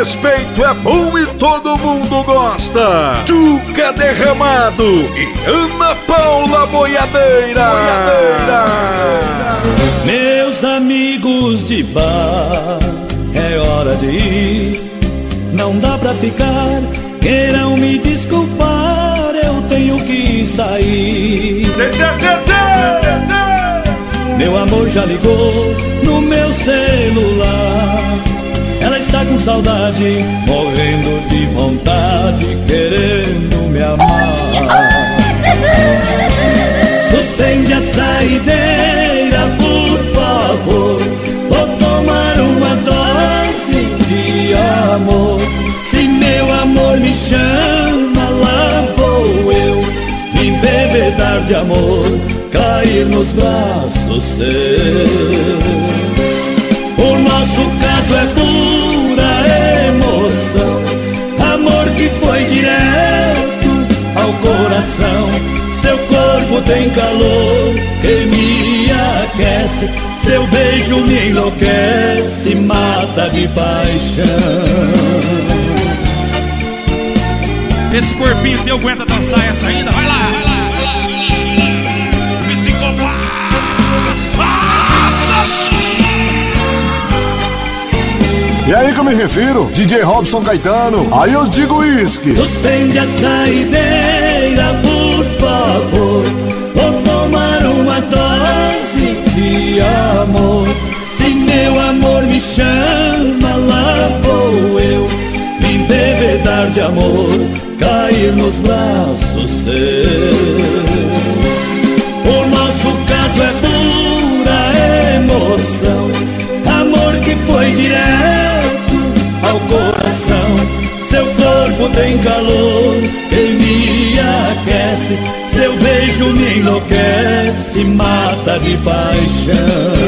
respeito é bom e todo mundo gosta. Tchuca Derramado e Ana Paula Boiadeira. Meus amigos de bar, é hora de ir. Não dá pra ficar, queiram me desculpar, eu tenho que sair. Meu amor já ligou no meu celular. Ela está com saudade, morrendo de vontade, querendo me amar. Suspende a saideira, por favor. Vou tomar uma dose de amor. Se meu amor me chama, lá vou eu me embebedar de amor, cair nos braços seus. O nosso caso é pura emoção, amor que foi direto ao coração. Seu corpo tem calor que me aquece, seu beijo me enlouquece, mata de paixão. Esse corpinho teu aguenta dançar essa ainda? Vai lá, vai lá, vai lá, vai lá. Psicopata! E aí que eu me refiro, DJ Robson Caetano, aí eu digo uísque. Suspende a saideira, por favor. Vou tomar uma dose de amor. Se meu amor me chama, lá vou eu me embebedar de amor, cair nos braços seus. O nosso caso é pura emoção, amor que foi direto ao coração. Seu corpo tem calor que me aquece, seu beijo me enlouquece, mata de paixão.